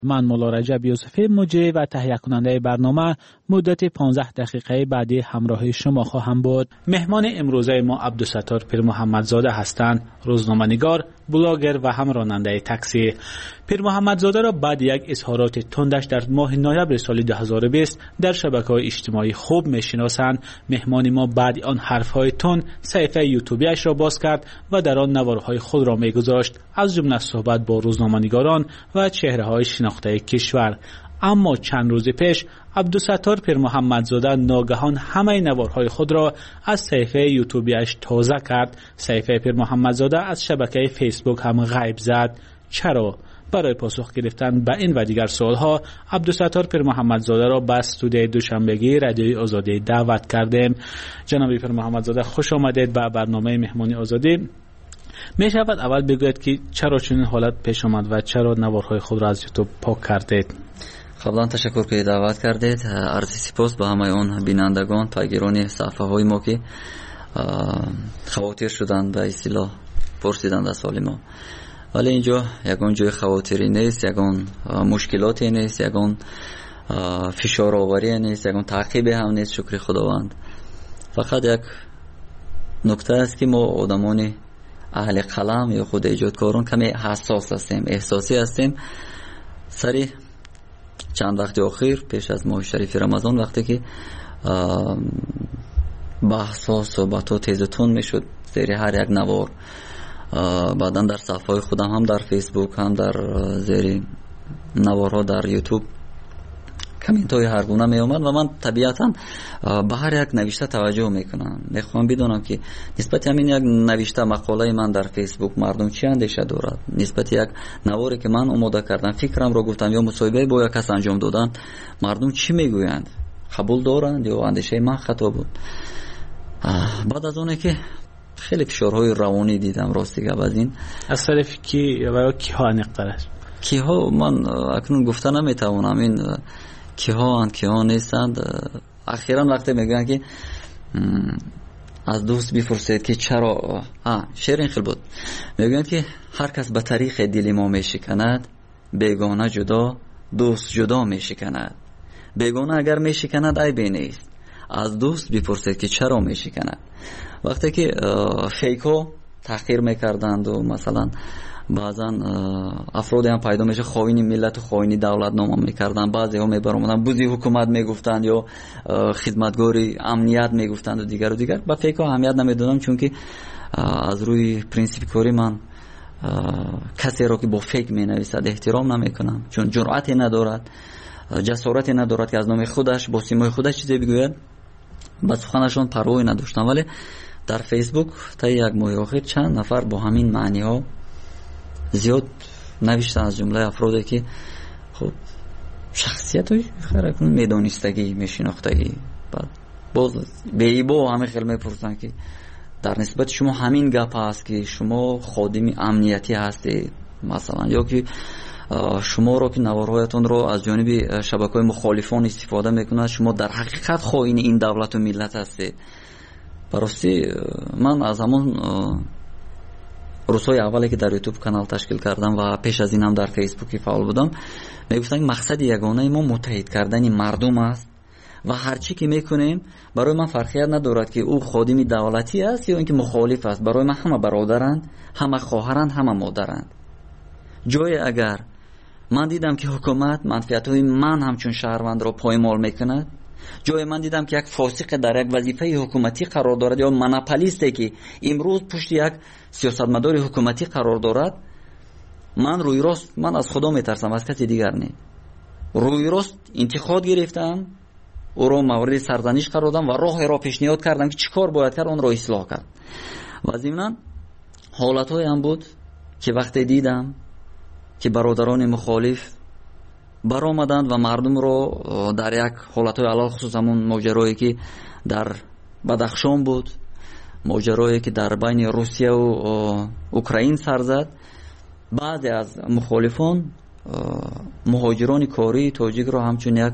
من مولا رجب یوسفی مجری و تهیه کننده برنامه مدت 15 دقیقه بعدی همراه شما خواهم بود. مهمان امروزه ما عبدالستار پیر محمدزاده هستند، روزنامه‌نگار، بلاگر و هم راننده تاکسی. پیر محمدزاده را بعد یک اظهارات تندش در ماه نوامبر سال 2020 در شبکه‌های اجتماعی خوب می‌شناسند. مهمان ما بعد آن حرف‌های تند صفحه یوتیوبیش را باز کرد و در آن نوارهای خود را می‌گذاشت، از جمله صحبت با روزنامه‌نگاران و چهره‌های شناخته کشور. اما چند روز پیش عبدالستار پیر محمدزاده ناگهان همه نوارهای خود را از صفحه یوتیوبیش تازه کرد. صفحه پیر محمدزاده از شبکه فیسبوک هم غیب زد. چرا؟ برای پاسخ گرفتن به این و دیگر سوالها عبدالستار پیر محمدزاده را به استودیوی دوشنبگی رادیوی آزادی دعوت کردیم. جناب پیر محمدزاده، خوش آمدید به برنامه مهمانی آزادی. می شود اول بگویید که چرا چنین حالت پیش آمد و چرا نوارهای خود را از یوتیوب پاک کردید؟ قبلا تشکر که دعوت کردید. عرض سپاس به همه اون بینندگان، پیگیران صفحه های ما که خواطر شدند، به اصطلاح پرسیدند از سوال ما. ولی اینجا یگان جای خواطری نیست، یگان مشکلاتی نیست، یگان فشار آوری نیست، یگان تعقیب هم نیست. شکر خداوند. فقط یک نکته است که ما آدمان اهل قلم یا خود ایجادکاران کمی حساس هستیم، احساسی هستیم. سری چند وقت اخیر پیش از ماه شریف رمضان، وقتی که بحث ها صحبت ها تیز و تند میشد زیر هر یک نوار، بعدا در صفحه خودم هم در فیسبوک هم در زیر نوارها در یوتیوب کامنت های هر گونه می اومد و من طبیعتا به هر یک نوشته توجه میکنم. میخوام بدونم که نسبت همین یک نوشته مقاله من در فیسبوک مردم چی اندیشه دارد، نسبت یک نواری که من آماده کردم، فکرم رو گفتم یا مصاحبه با یک کس انجام دادم، مردم چی میگویند، قبول دارند یا اندیشه من خطا بود. بعد از اونه که خیلی فشارهای روانی دیدم، راستی که از این از طرف کی و کی ها نقدرش کی ها من اکنون گفته نمیتوانم این کی ها اند کی ها نیستند. اخیرا وقتی میگن که از دوست بپرسید که چرا شعر این خیلی بود، میگن که هر کس به طریق دل ما میشکند، بیگانه جدا دوست جدا میشکند. بیگانه اگر میشکند عیبی نیست، از دوست بپرسید که چرا میشکند. وقتی که فیکو تحقیر میکردند و مثلا بعضا افرادی هم پیدا میشه خائن ملت و خائن دولت نام میکردن، بعضی ها میبرامدن بوزی حکومت میگفتند یا خدمتگاری امنیت میگفتند و دیگر و دیگر. با فیکو اهمیت نمیدادم، چون که از روی پرینسیپ کاری من کسی را که با فیک مینویسد احترام نمیکنم، چون جرأتی ندارد، جسارتی ندارد که از نام خودش با سیمای خودش چیزی بگوید. با سخنشون پروایی نداشتم. ولی در فیسبوک تا یک ماه اخیر چند نفر با همین معنی ها زیاد نوشتن، از جمله افرادی که خب شخصیت های خیلی میدانستگی میشناختگی، بعد باز به ایبو همه خیلی میپرسن که در نسبت شما همین گپ هست که شما خادم امنیتی هستید مثلا، یا که شما رو که نوارهایتون رو از جانب شبکه‌های مخالفان استفاده میکنند، شما در حقیقت خائن این دولت و ملت هستید. براستی من از همون روزهای اولی که در یوتیوب کانال تشکیل کردم و پیش از این هم در فیسبوک فعال بودم، میگفتن که مقصد یگانه ما متحد کردن مردم است و هر چی که میکنیم برای من فرقیت ندارد که او خادم دولتی است یا اینکه مخالف است. برای من همه برادرند، همه خواهرند، همه مادرند. جای اگر من دیدم که حکومت منفعت‌های من همچون شهروند را پایمال میکند، جای من دیدم که یک فاسق در یک وظیفه حکومتی قرار دارد یا مناپولیستی که امروز پشت یک سیاستمدار حکومتی قرار دارد، من روی راست من از خدا میترسم، از کسی دیگر نه. روی راست انتقاد گرفتم، او را مورد سرزنش قرار دادم و راه را پیشنهاد کردم که چیکار باید کرد، اون را اصلاح کرد. و ضمن حالت‌های هم بود که وقتی دیدم که برادران مخالف برآمدند و مردم رو در یک حالت‌های علال خصوص همون ماجرایی که در بدخشان بود، ماجرایی که در بین روسیه و اوکراین سر زد، بعضی از مخالفان مهاجران کاری تاجیک رو همچون یک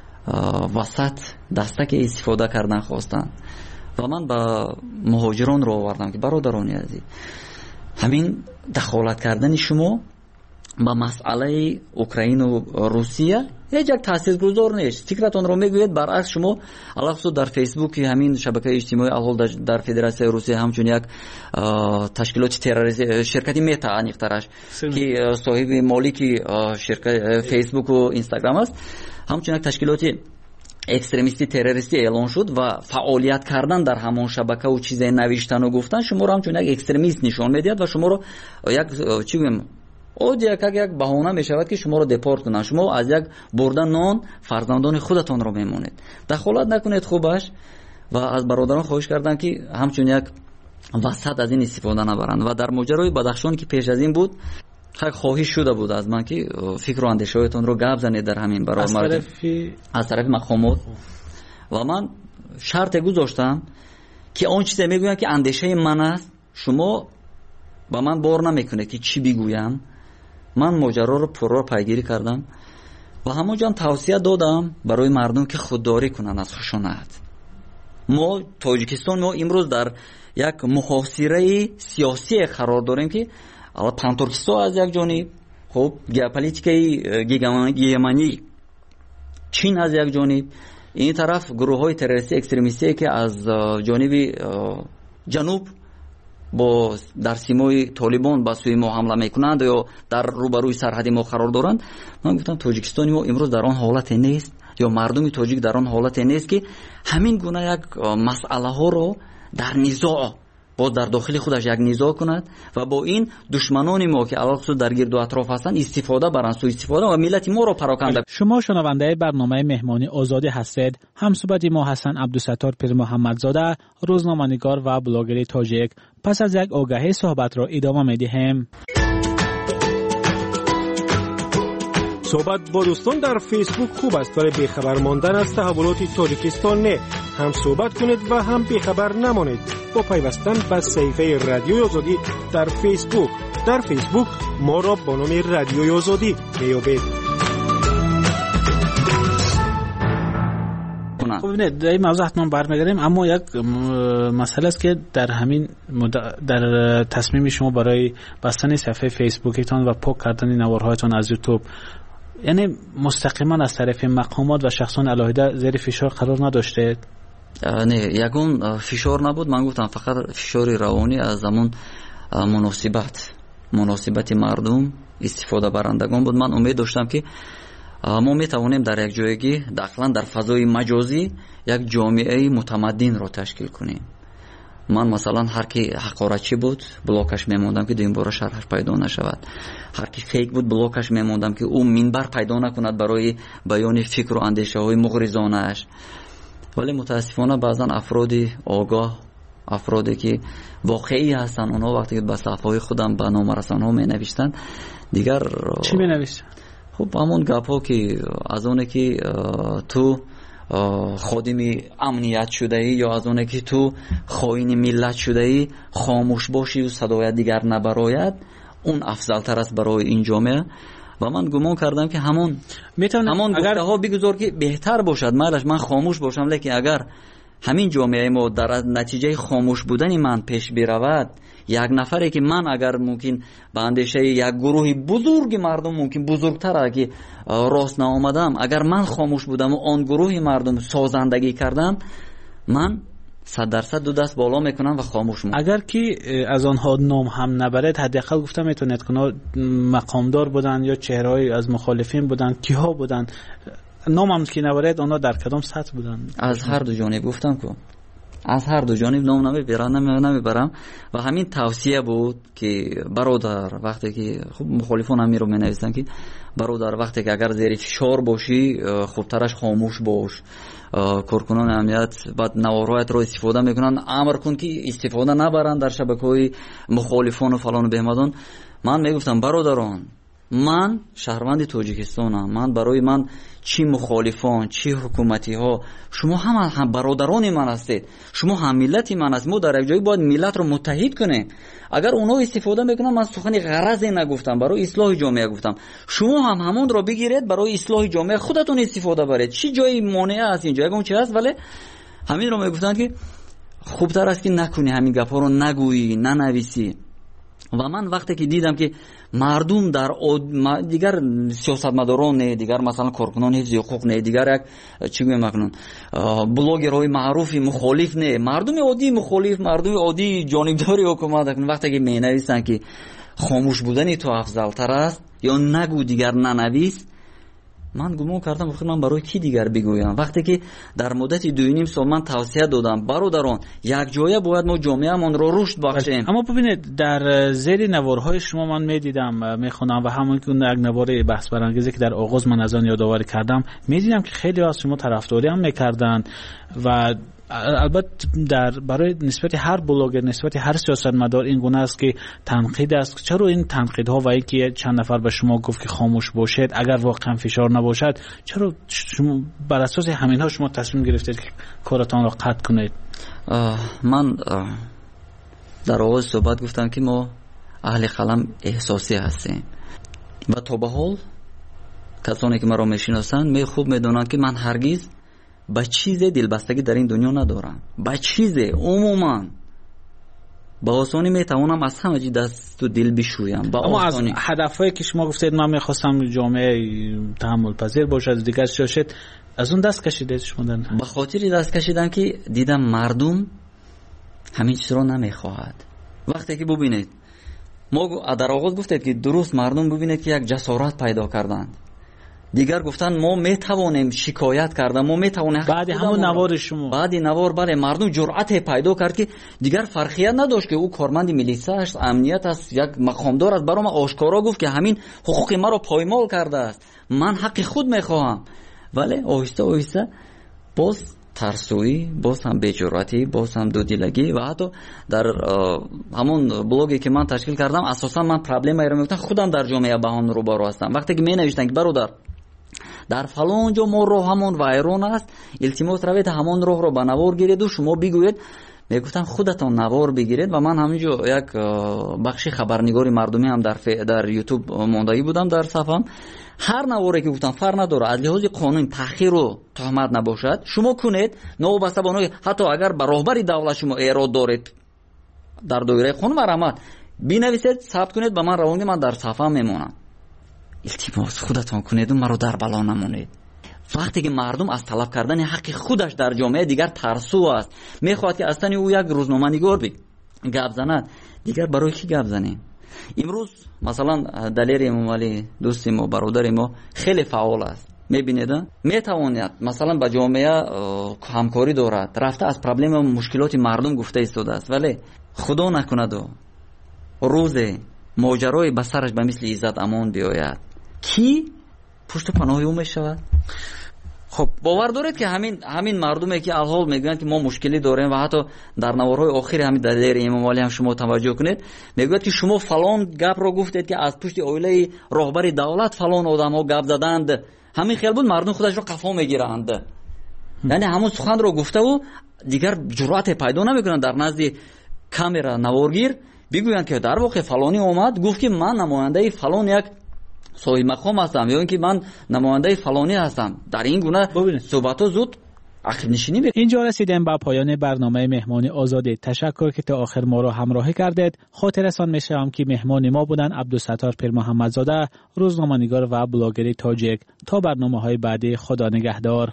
وسط دستک استفاده کردن خواستن و من با مهاجران رو آوردم که برادران عزیز، همین دخالت کردن شما ба масъалаи Украину Русия ҳеҷ як таъсиргузор нест. фикратонро мегӯед. баръакс шумо алахусус дар фейсбуки ҳамин шабакаи иҷтимоӣ алҳол дар Федератсияи Русия ҳамчун як ташкилоти террористи ширкати Мета аниқтараш ки соҳиби молики фейсбуку Инстаграм аст, ҳамчун як ташкилоти экстремисти террористӣ эълон шуд ва фаъолият кардан дар ҳамон шабакаву чизе навиштану гуфтан шуморо ҳамчун як экстремист нишон медиҳад ва шуморо як чӣ гӯем як баҳона мешавад ки шуморо депорт кунанд. шумо аз як бурда нон фарзандони худатонро мемонед. дахолат накунед хубаш. ва аз бародарон хоҳиш кардам ки ҳамчун як васат аз ин истифода набаранд. ва дар моҷарои Бадахшон ки пеш аз ин буд хоҳиш шуда буд аз ман ки фикру андешаҳоятонро гап занед дар ҳамин баромад аз тарафи мақомот. ва ман шарте гузоштам ки он чизе мегӯям ки андешаи ман аст, шумо ба ман бор намекунед ки чӣ бигӯям. ман моҷароро пурро пайгирӣ кардам ва ҳамон ҷам тавсия додам барои мардум ки худдорӣ кунанд аз хушунат. мо Тоҷикистон мо имрӯз дар як муҳосираи сиёсие қарор дорем ки Пантуркистон аз як ҷониб, хуб геополитикаи гегемонӣ Чин аз як ҷониб, ин тараф гурӯҳҳои террористӣ экстремистие ки аз ҷониби ҷануб бо дар симои Толибон ба сӯи мо ҳамла мекунанд ё дар рӯбарӯи сарҳади мо қарор доранд. ман гуфтам Тоҷикистони мо имрӯз дар он ҳолате нест ё мардуми тоҷик дар он ҳолате нест ки ҳамин гуна як масъалаҳоро дар низоъ боз дар дохили худаш як низоъ кунад ва бо ин душманони мо ки аллахусус дар гирду атроф ҳастанд истифода баранд, сӯистифода ва миллати моро пароканда. شما شنونده برنامه مهمانی آزادی هستید. همصحبت ما حسن عبدالستار پیر محمدزاده، روزنامه‌نگار و بلاگر تاجیک. پس از یک آگهی صحبت را ادامه می‌دهیم. صحبت با دوستان در فیسبوک خوب است ولی بیخبر ماندن از تحولات تاجیکستان نه. هم صحبت کنید و هم بیخبر نمانید با پیوستن به صفحه رادیوی آزادی در فیسبوک. در فیسبوک ما را با نام رادیوی آزادی میابید. خب ببینید در این موضوع حتما برمیگردیم، اما یک مسئله است که در همین در تصمیم شما برای بستن صفحه فیسبوکتان و پاک کردن نوارهایتان از یوتیوب، یعنی مستقیما از طرف مقامات و شخصان علاهده زیر فشار قرار نداشته؟ نه، یگون فشار نبود. من گفتم فقط فشاری روانی از زمان مناسبت مردم استفاده برندگان بود. من امید داشتم که ما میتوانیم در یک جایگی داخلا در فضای مجازی یک جامعه متمدن رو تشکیل کنیم. من مثلا هر کی حقارتچی بود بلاکش میموندم که دویم بار شرحش پیدا نشود. هر کی فیک بود بلاکش میموندم که او منبر پیدا نکند برای بیان فکر و اندیشه های مغرضانه اش. ولی متاسفانه بعضا افرادی آگاه، افرادی که واقعی هستن، اونا وقتی که به صفحه خودم به نامرسان ها می نوشتن دیگر چی می نوشتن؟ خب همون گپ ها که از اونه که تو خادم امنیت شده ای یا از اونه که تو خائن ملت شده ای خاموش باشی و صدایت دیگر نبراید، اون افضل تر است برای این جامعه. و من گمان کردم که همون گفته ها بگذار که بهتر باشد، مالش من خاموش باشم، لیکن اگر همین جامعه ما در نتیجه خاموش بودن من پیش برود، یک نفری که من اگر ممکن به اندیشه یک گروه بزرگ مردم ممکن بزرگتر که راست نآمدم، اگر من خاموش بودم و آن گروه مردم سازندگی کردم، من 100% دو دست بالا میکنم و خاموش میکنم. اگر که از آنها نام هم نبرد، حداقل گفتم میتونید که مقامدار بودن یا چهره‌ای از مخالفین بودن، کیها بودن، نام هم که نبرد آنها در کدام سطح بودن؟ از هر دو جانب گفتم که از هر دو جانب نام نمیبرم و همین توصیه بود که برادر وقتی که خب مخالفان هم رو مینویسن که برادر وقتی که اگر زیر فشار باشی خوبترش خاموش باش. کارکنان امنیت بعد نوارهایت رو استفاده میکنن، امر کن که استفاده نبرن در شبکه‌های مخالفان و فلان و بهمدان. من میگفتم برادران، من شهروند تاجیکستانم، من برای من چی مخالفان چی حکومتی ها، شما هم برادران من هستید، شما هم ملت من هستید. ما در یک جایی باید ملت رو متحد کنیم. اگر اونا استفاده میکنن، من سخنی غرضی نگفتم، برای اصلاح جامعه گفتم، شما هم همون رو بگیرید برای اصلاح جامعه خودتون استفاده برید. چی جایی مانع است اینجا؟ اون چی هست؟ ولی همین رو میگفتن که خوبتر است که نکنی، همین گپا رو نگویی، ننویسی. و من وقتی که دیدم که مردم در دیگر سیاستمداران نه، دیگر مثلا کارکنان حفظ حقوق نه، دیگر یک چی میگم مکنون بلاگرهای معروف مخالف نه، مردم عادی مخالف، مردم عادی جانبداری حکومت، وقتی که مینویسن که خاموش بودن تو افضل تر است یا نگو دیگر ننویس، من گمان کردم آخه من برای کی دیگر بگویم؟ وقتی که در مدت 2.5 سال من توصیه دادم برادران یک جایه باید ما جامعه‌مان رو رشد بخشیم. اما ببینید در زیر نوارهای شما من میدیدم میخونم و همون که یک نوار بحث برانگیزی که در آغاز من از آن یادآوری کردم میدیدم که خیلی از شما طرفداری هم میکردن و البته برای نسبت هر بلاگر، نسبت هر سیاستمدار این گونه است که تنقید است. چرا این تنقیدها و اینکه چند نفر به شما گفت که خاموش باشید اگر واقعا فشار نباشد، چرا شما بر اساس همینها شما تصمیم گرفتید که کارتان را قطع کنید؟ من در آغاز صحبت گفتم که ما اهل قلم احساسی هستیم و تا به حال کسانی که مرا میشناسند می خوب میدونند که من هرگز با چیز دلبستگی در این دنیا ندارم. با چیز عموما با آسانی میتوانم از همه چی دست و دل بشویم. اما از هدفهایی که شما گفتید من میخواستم جامعه تحمل پذیر باشد دیگر شاشد، از اون دست کشیدید شما؟ به خاطر دست کشیدم که دیدم مردم همین چیز را نمیخواهد. وقتی که ببینید ما در آغاز گفتید که درست مردم ببینید که یک جسارت پیدا کردند، دیگر گفتن ما میتوانیم شکایت کردن، ما میتوانیم. بعد همون نوار شما، بعد نوار بله مردم جرأت پیدا کرد که دیگر فرقیت نداشت که او کارمند میلیسا است، امنیت است، یک مقامدار است، برام آشکارا گفت که همین حقوق ما رو پایمال کرده است، من حق خود میخواهم. ولی آهسته آهسته باز ترسویی، باز هم بی‌جرأتی، باز هم دودیلگی و حتی در همون بلاگی که من تشکیل کردم اساسا من پرابلمی رو میگفتم خودم در جامعه با هم روبرو هستم. وقتی که می نوشتن که برادر در فلان جا ما راه همون وایرون است، التماس روید همون راه رو به نوار گیرید و شما بگوید، میگفتم خودتان نوار بگیرید. و من همینجا یک بخشی خبرنگاری مردمی هم در یوتیوب ماندایی بودم در صفحم. هر نواری که گفتم فرق نداره، از لحاظ قانون تأخیر و تهمت نباشد شما کنید، نوبسته بانوی حتی اگر به راهبری دولت شما ایراد دارید در دایره قانون مرامت بنویسید، ثبت کنید، به من روانید، من در صفحه میمونم. التماس خودتان کنید و مرا در بلا نمونید. وقتی که مردم از طلب کردن حق خودش در جامعه دیگر ترسو است، میخواد که اصلا او یک روزنامه‌نگار گپ زند، دیگر برای کی گپ زنیم؟ امروز مثلا دلیر امامعلی دوست ما، برادر ما خیلی فعال است، میبینید میتواند مثلا با جامعه همکاری دارد، رفته از پرابلم و مشکلات مردم گفته ایستاده است، ولی خدا نکند و روز ماجرای به سرش به مثل عزت امان بیاید، کی پشت پناه او میشود؟ خب باور دارید که همین مردمی که الحال میگن که ما مشکلی داریم و حتی در نوارهای آخر همین دلیر امامعلی هم شما توجه کنید میگوید که شما فلان گپ رو گفتید که از پشت اویله راهبر دولت فلان آدم ها گپ زدند، همین خیال بود مردم خودش رو قفا میگیرند. یعنی همون سخن رو گفته و دیگر جرأت پیدا نمیکنن در نزد کامera نوارگیر بگویند که در واقع فلانی اومد گفت که من نماینده فلان یک صاحب مقام هستم یا اینکه من نماینده فلانی هستم. در این گونه صحبت زود عقب نشینی بکنید. اینجا رسیدیم به پایان برنامه مهمان آزادی. تشکر که تا آخر ما را همراهی کردید. خاطرتان می‌شم که مهمان ما بودن عبدالستار پیر محمدزاده، روزنامه‌نگار و بلاگر تاجیک. تا برنامه‌های بعدی، خدا نگهدار.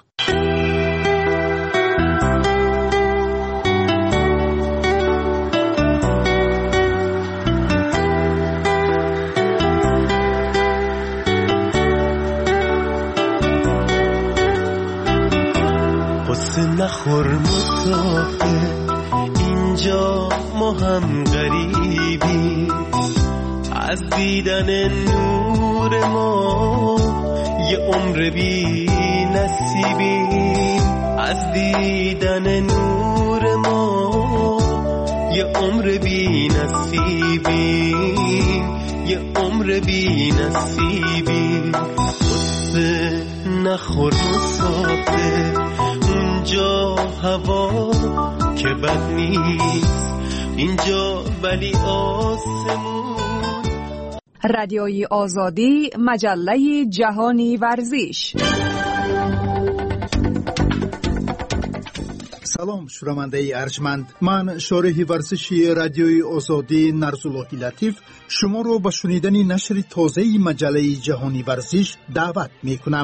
نخور مسافر، اینجا ما هم غریبی، از دیدن نور ما یه عمر بی نصیبیم، از دیدن نور ما یه عمر بی نصیبیم، یه عمر بی نصیبیم. قصه نخور مسافر، اینجا هوا که بد نیست، اینجا ولی آسمون. رادیوی آزادی، مجله جهانی ورزش. салом шунавандаи арҷманд, ман шориҳи варзиши радиои озодӣ Нарзуллоҳи Латиф шуморо ба шунидани нашри тозаи маҷаллаи ҷаҳонӣ варзиш даъват мекунам.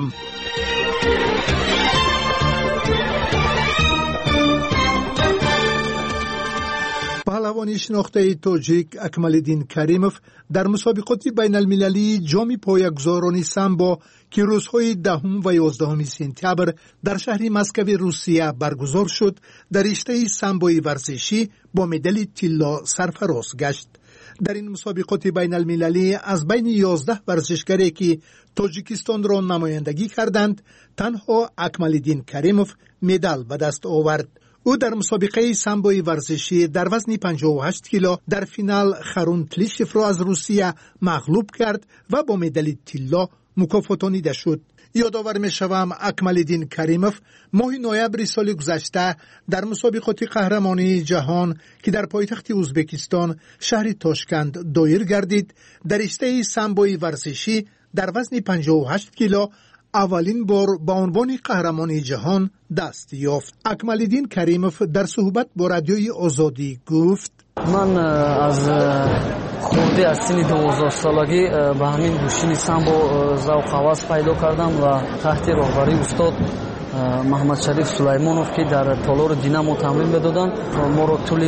паҳлавони шинохтаи тоҷик Акмалиддин Каримов дар мусобиқоти байналмилалии ҷоми поягузорони самбо ки рӯзҳои 10 ва 11 сентябр дар шаҳри Москваи Русия баргузор шуд, дар риштаи самбои варзишӣ бо медали тилло сарфароз гашт. дар ин мусобиқоти байналмилалӣ аз байни 11 варзишгаре ки Тоҷикистонро намояндагӣ карданд, танҳо Акмалиддин Каримов медал ба даст овард. ӯ дар мусобиқаи самбои варзишӣ дар вазни 58 кило дар финал Харун Тлишевро аз Русия мағлуб кард ва бо медали тилло мукофотонида шуд. ёдовар мешавам, Акмалиддин Каримов моҳи ноябри соли гузашта дар мусобиқоти қаҳрамонии ҷаҳон ки дар пойтахти Ӯзбекистон шаҳри Тошканд доир гардид, дар риштаи самбои варзишӣ дар вазни 58 кило аввалин бор ба унвони қаҳрамони ҷаҳон даст ёфт. Акмалиддин Каримов дар суҳбат бо радиои Озодӣ гуфт: ман аз хурдӣ аз синни 12 солагӣ ба ҳамин гӯшини самбо завқ ҳавас пайдо кардам ва таҳти роҳбарии устод Маҳмадшариф Сулаймонов ки дар толори Динамо тамрин медоданд, моро тӯли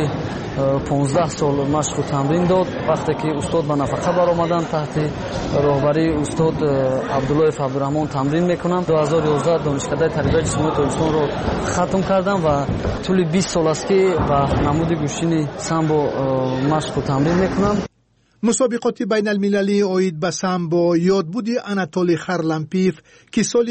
15 сол машқу тамрин дод. вақте ки устод ба нафақа баромаданд, таҳти роҳбарии устод Абдуллоев Абдураҳмон тамрин мекунам. 2011 донишкадаи тарбияти ҷисмонии Тоҷикистонро хатм кардам ва тӯли 20 сол аст ки ба намуди гӯшини самбо машқу тамрин мекунам. мусобиқоти байналмилалии оид ба самбо ёдбуди Анатолий Харлампиев ки соли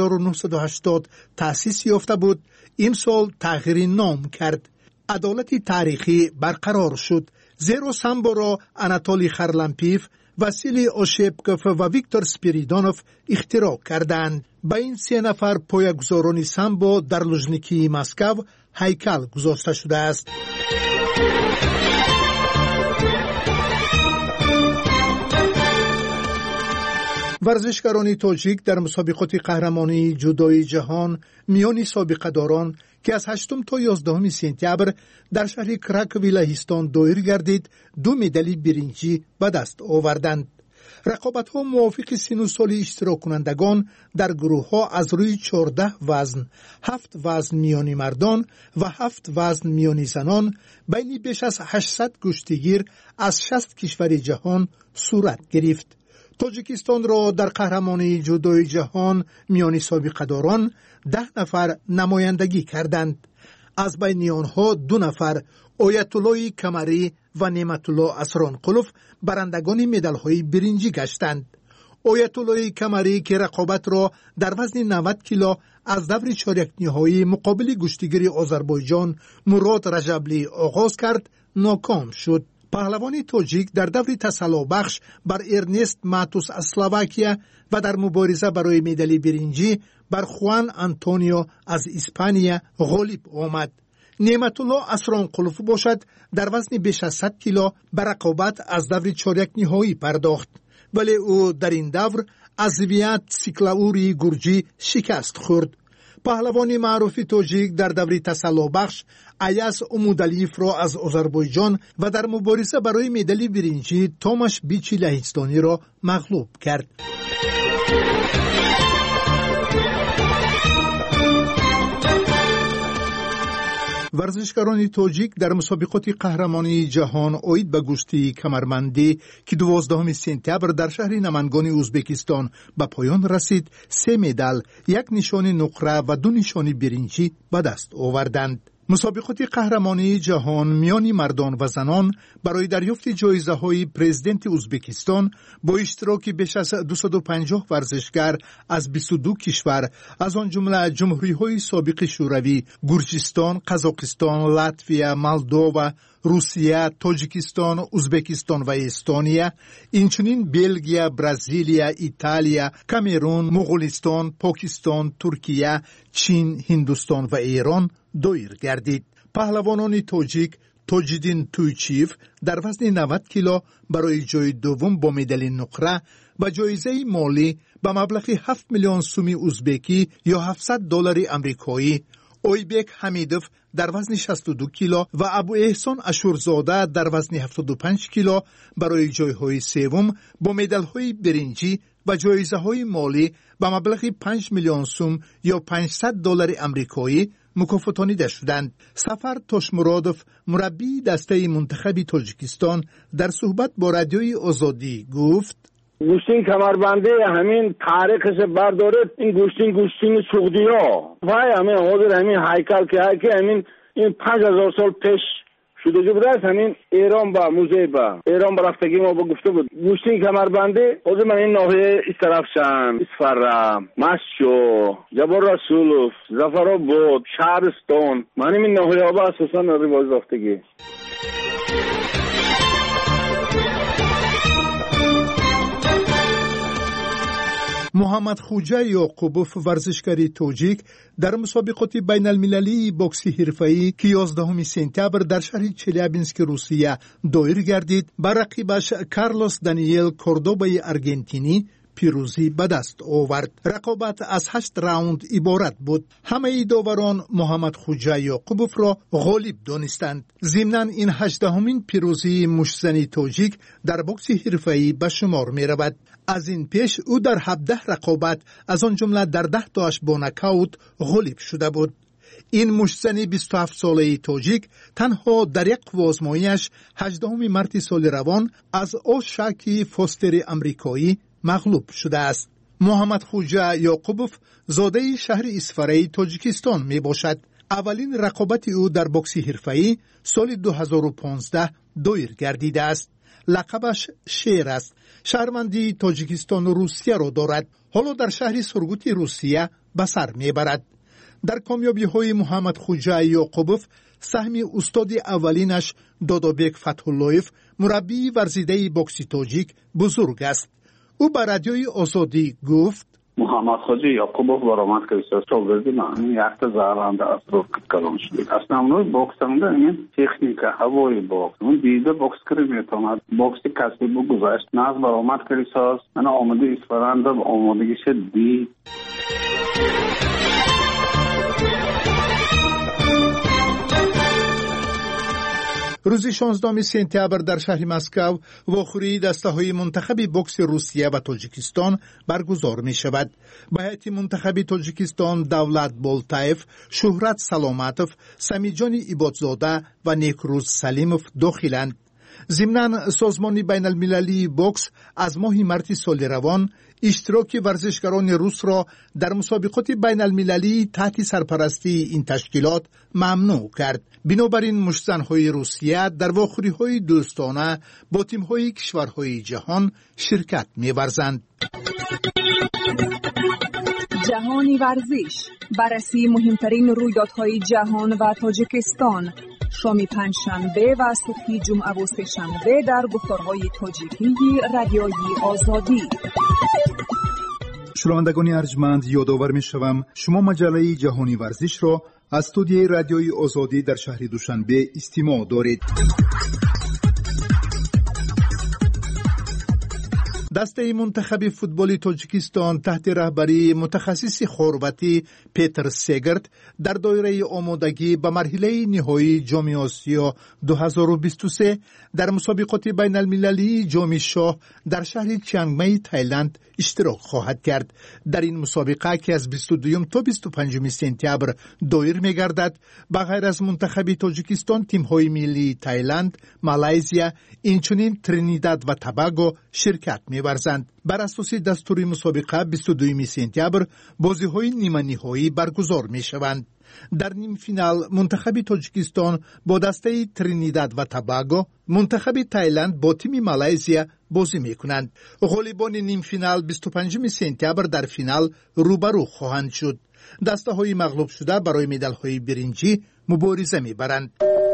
1980 таъсис ёфта буд, имсол тағйири ном кард. адолати таърихӣ барқарор шуд, зеро самборо Анатолий Харлампиев, Василий Ошепков ва Виктор Спиридонов ихтироъ карданд. ба ин се нафар поягузорони самбо дар Лужникии Москав ҳайкал гузошта шудааст. варзишгарони тоҷик дар мусобиқоти қаҳрамонии ҷудои ҷаҳон миёни собиқадорон ки аз 8 то 11 сентябр дар шаҳри Кракови Лаҳистон доир гардид, 2 медали биринҷӣ ба даст оварданд. рақобатҳо мувофиқи сину соли иштироккунандагон дар гурӯҳҳо аз рӯи 14 вазн, 7 вазн миёни мардон ва 7 вазн миёни занон байни беш аз 800 куштигир аз 60 кишвари ҷаҳон сурат гирифт. Тоҷикистонро дар қаҳрамонии ҷудои ҷаҳон миёни собиқадорон 10 нафар намояндагӣ карданд. аз байни онҳо 2 нафар Оятуллои Камарӣ ва Неъматулло Асронқулов барандагони медалҳои биринҷӣ гаштанд. Оятуллои Камарӣ ки рақобатро дар вазни 90 кило аз даври чорякниҳоӣ муқобили гӯштигири Озарбойҷон Мурод Ражаблӣ оғоз кард, ноком шуд. паҳлавони тоҷик дар даври тасаллобахш бар Эрнест Матус аз Словакия ва дар мубориза барои медали биринҷӣ бар Хуан Антонио аз Испания ғолиб омад. Неъматулло Асронқулов бошад, дар вазни беш аз 100 кило ба рақобат аз даври чорякниҳоӣ пардохт, вале ӯ дар ин давр аз Зивият Сиклаурии гурҷӣ шикаст хӯрд. паҳлавони маъруфи тоҷик дар даври тасаллобахш Аяз Умудалиевро аз Озарбойҷон ва дар мубориза барои медали биринҷӣ Томаш Бичи Лаҳистониро мағлуб кард. варзишгарони тоҷик дар мусобиқоти қаҳрамонии ҷаҳон оид ба гӯштии камармандӣ ки 12 сентябр дар шаҳри Намангони Ӯзбекистон ба поён расид, 3 медал, 1 нишони нуқра ва 2 нишони биринҷӣ ба даст оварданд. мусобиқоти қаҳрамонии ҷаҳон миёни мардон ва занон барои дарёфти ҷоизаҳои президенти Ӯзбекистон бо иштироки беш аз 250 варзишгар аз 22 кишвар, аз он ҷумла ҷумҳуриҳои собиқи шӯравӣ, Гурҷистон, Қазоқистон, Латвия, Молдова, Русия, Тоҷикистон, Ӯзбекистон ва Эстония, инчунин Белгия, Бразилия, Италия, Камерун, Муғулистон, Покистон, Туркия, Чин, Ҳиндустон ва Эрон доир гардид. паҳлавонони тоҷик Тоҷиддин Тӯйчиев дар вазни 90 кило барои ҷои дуввум бо медали нуқра ва ҷоизаи молӣ ба маблағи 7 миллион суми ӯзбекӣ ё $700 амрикоӣ. اویبک حمیدوف در وزن 62 کیلو و ابو احسان اشورزاده در وزن 75 کیلو برای جایهای سوم با مدال‌های برنجی و جایزه‌های مالی به مبلغ 5 میلیون سوم یا $500 آمریکایی مکافاتانیده شدند. سفر توشمرادوف مربی دسته منتخب تاجیکستان در صحبت با رادیوی آزادی گفت: گوشتین کمربنده همین تاریخش بردارد، این گوشتین سعودی ها و همین حاضر همین هیکل که همین این 5000 سال پیش شده بوده است. همین ایران با موزه با ایران برفتگی ما با گفته بود گوشتین کمربنده حاضر من این ناحیه استرافشان، اسفرام، مشو، جبر رسولوف، زفرآباد، شهرستان من این ناحیه ها با اساسا رواج رفتگی. محمد خوجه یعقوبوف ورزشکاری توجیک در مسابقات بین المللی بوکس حرفه‌ای که 11 سپتامبر در شهر چلیابینسک روسیه دایر گردید بر رقیبش کارلوس دانیل کوردوبای ارژنتینی پیروزی به دست آورد. رقابت از 8 راوند عبارت بود. همه داوران محمد خوجه یعقوبوف را غالب دانستند. ضمناً این 18مین پیروزی مشتزنی توجیک در بوکس حرفه‌ای به شمار می رود. از این پیش او در 17 رقابت از آن جمله در 10 تاش با نکاوت غالب شده بود. این مشتزن 27 ساله تاجیک تنها در یک آزمایش 18 مارس سال روان از اوشاکی فوستر آمریکایی مغلوب شده است. محمد خوجه یعقوبوف زاده شهر اسفرای تاجیکستان می باشد. اولین رقابت او در بوکس حرفه‌ای سال 2015 دایر گردیده است. لقبش شیر است. شهروندی تاجیکستان و روسیه را دارد. حالا در شهر سورگوت روسیه به سر می برد. در کامیابی های محمد خوجه یعقوبوف سهم استاد اولینش دادابک فتح‌اللهیف مربی ورزیده بوکس تاجیک بزرگ است. او به رادیوی آزادی گفت: محمد خوجه یعقوبوف برآمد که شاگردی من یک تا زرنده از رو کلان شد. основной боксында این تکنیک هوای بوکس اون دیده بوکس کری میتواند بوکس کسبی بگذاشت. ناز برآمد که ساز من آماده اسفرنده و آمادگیش دید. روز 16 سپتامبر در شهر مسکو واخوری دسته‌های منتخب بوکس روسیه و تاجیکستان برگزار می شود. به هیئت منتخب تاجیکستان دولت بولتایف، شهرت سلامتوف، سمیجان عبادزاده و نیکروز سلیموف داخلند. ضمناً سازمان بین المللی بوکس از ماه مارس سال روان اشتراک ورزشکاران روس را در مسابقات بین المللی تحت سرپرستی این تشکیلات ممنوع کرد. بنابراین مشتزن‌های روسیه در واخوری‌های دوستانه با تیم‌های کشورهای جهان شرکت می‌ورزند. جهانی ورزش، بررسی مهمترین رویدادهای جهان و تاجیکستان، شام پنجشنبه و صبح جمعه و سه‌شنبه در گفتارهای تاجیکی رادیوی آزادی. شنوندگان ارجمند، یادآور می‌شوم شما مجله جهانی ورزش را از استودیوی رادیوی آزادی در شهر دوشنبه استماع دارید. دسته منتخب فوتبال تاجیکستان تحت رهبری متخصص خرواتی پیتر سگرت در دایره آمادگی به مرحله نهایی جام آسیا 2023 در مسابقات بین المللی جام شاه در شهر چیانگمای تایلند اشتراک خواهد کرد. در این مسابقه که از 22 تا 25 سپتامبر دایر می‌گردد، بغیر از منتخب تاجیکستان تیم‌های ملی تایلند، مالایزیا، اینچنین ترینیداد و توباگو شرکت می‌ورزند. بر اساس دستور مسابقه 22 سپتامبر بازی‌های نیمه نهایی برگزار می‌شوند. در نیم فینال منتخب تاجیکستان با دسته ترینیداد و توباگو، منتخب تایلند با تیم مالایزیا بازی می‌کنند. غالبان نیم فینال 25 سپتامبر در فینال روبرو خواهند شد. دسته‌های مغلوب شده برای مدال‌های برنجی مبارزه می‌برند.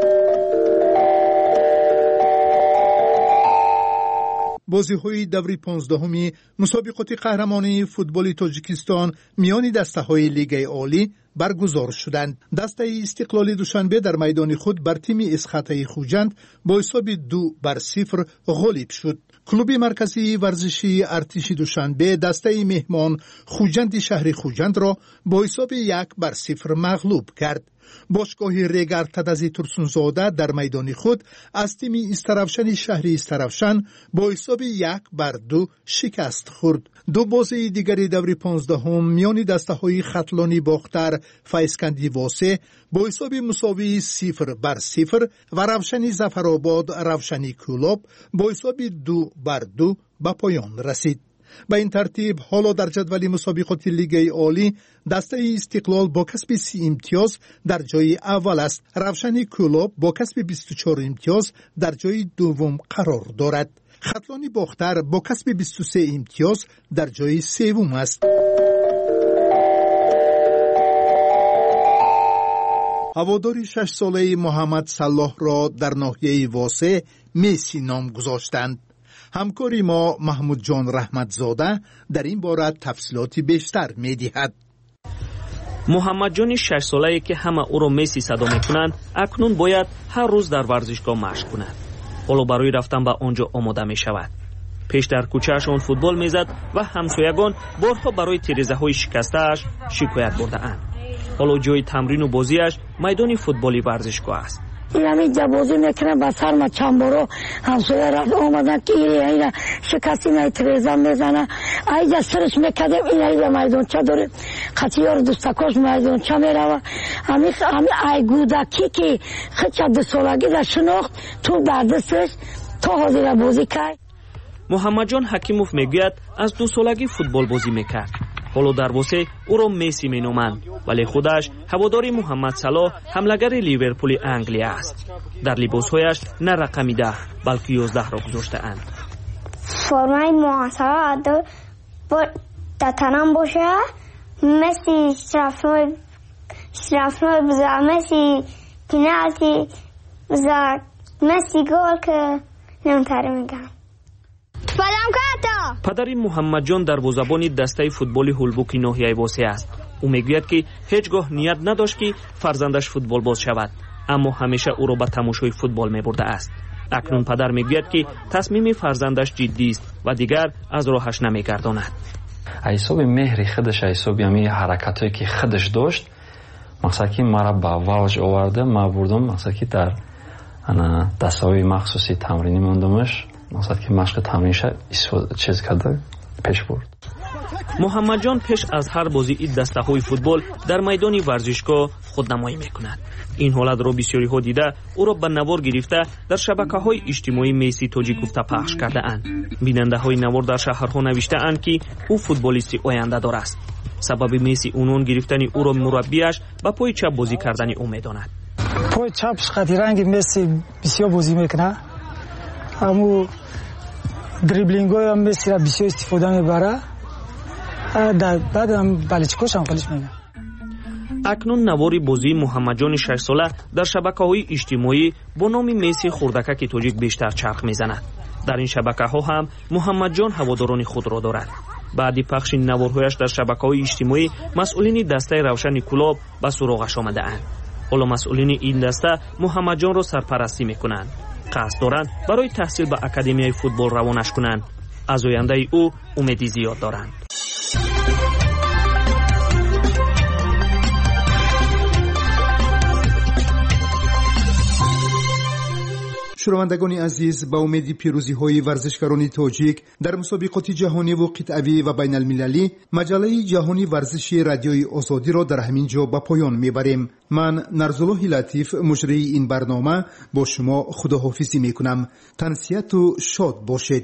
بازی‌های دوره 15 مسابقات قهرمانی فوتبال تاجیکستان میان دسته‌های لیگ عالی برگزار شدند. دسته استقلال دوشنبه در میدان خود بر تیم اسخطه خوجند با حساب 2-0 غالب شد. کلوب مرکزی ورزشی ارتش دوشنبه دسته مهمان خوجند شهر خوجند را با حساب 1-0 مغلوب کرد. باشگاه ریگر تدزی ترسونزاده در میدان خود از تیم استرفشن شهر استرفشن با حساب 1-2 شکست خورد. دو بازی دیگری دور 15 میان دسته های خطلانی باختر فیسکندی واسه با حساب مساوی 0-0 و روشنی زفرآباد روشنی کولاب با حساب 2-2 به پایان رسید. به این ترتیب حالا در جدول مسابقات لیگ عالی دسته استقلال با کسب 30 امتیاز در جای اول است. روشنی کولاب با کسب 24 امتیاز در جای دوم قرار دارد. خطلانی باختر با کسب 23 امتیاز در جای سوم است. هواداری 6 ساله محمد صلاح را در ناحیه واسه مسی نام گذاشتند. همکاری ما محمود جان رحمتزاده در این باره تفصیلاتی بیشتر می‌دهد. محمد جان 6 ساله‌ای که همه او را مسی صدا می‌کنند، اکنون باید هر روز در ورزشگاه مشق کند. حالا برای رفتن به آنجا آماده می‌شود. پیش در کوچه‌اش آن فوتبال می‌زد و همسایگان بارها برای تیره‌های شکسته‌اش شکایت برده‌اند. حالا جای تمرین و بازیش میدان فوتبالی ورزشگاه است. اینجا بازی میکنه با سر ما چند بارو همسایه رفت آمدن که این شکستی تریزم میزنه اینجا سرش میکدیم این میدان چه داره قطیار دوستکاش میدان چه میروه همین ای گودکی که خیلی 2 سالگی در شناخت تو دردستش تا حاضر بازی کرد. محمد جان حکیموف میگوید از 2 سالگی فوتبال بازی میکرد. حالا در بوسه او را میسی مینامند، ولی خودش هواداری محمد صلاح حملگر لیورپول انگلیه است. در لباسهایش نه رقمی 10 بلکه 11 را گذاشته اند. فرمای محمد صلاح در تنم باشه، مسی شرفنای بزار، مسی پینالتی بزار، مسی گل که نمیتره میگم. پدر محمد جان دروازه‌بان دسته فوتبال هولبوک ناحیه واسه است. او میگوید که هیچگاه نیت نداشت که فرزندش فوتبال باز شود، اما همیشه او را به تماشای فوتبال میبرده است. اکنون پدر میگوید که تصمیم فرزندش جدی است و دیگر از راهش نمیگرداند. حساب مهری خودش، حساب یعنی حرکتایی که خودش داشت، مثلا که مرا به واج آورده، ما بردم مثلا که در دسته‌های مخصوصی تمرینی موندمش، مثلا که مشق تمرینش چیز کرده پیش برد. محمد جان پیش از هر بازی این دسته‌های فوتبال در میدان ورزشگاه خودنمایی میکند. این حالت را بسیاری ها دیده او را به نوار گرفته در شبکه‌های اجتماعی میسی تاجی گفته پخش کرده اند. بیننده های نوار در شهرها نوشته اند که او فوتبالیستی آینده دار است. سبب میسی عنوان گرفتن او را مربیش به پای چپ بازی کردن او میداند. پای چپش خط رنگ مسی بسیار بازی میکنه، اما دریبلینگ های هم مسی را بسیار استفاده میبره. بعد هم بلچکوش هم خالش میگه. اکنون نواری بازی محمد جان 6 ساله در شبکه‌های اجتماعی با نام میسی خردکک تاجیک بیشتر چرخ میزند. در این شبکه‌ها هم محمد جان هواداران خود را دارد. بعد پخش نوارهایش در شبکه‌های اجتماعی مسئولین دسته روشن کلاب به سراغش آمده اند. حالا مسئولین این دسته محمد جان را سرپرستی میکنند. قصد دارند برای تحصیل به اکادمیای فوتبال روانش کنند. از آینده او امیدی زیاد دارند. شنوندگان عزیز، با امید پیروزی های ورزشکاران تاجیک در مسابقات جهانی و قطعی و بین المللی، مجله جهانی ورزشی رادیوی آزادی را در همین جا به پایان میبریم. من نرزالله لطیف مجری این برنامه با شما خداحافظی میکنم. تنسیت و شاد باشید.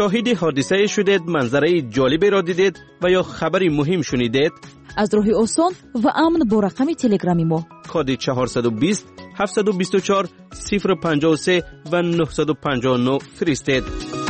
شاهد حادثه شدید، منظره جالبی را دیدید و یا خبری مهم شنیدید؟ از راه آسان و امن با رقم تلگرامی ما کد 420 724 053 و 959 فرستید.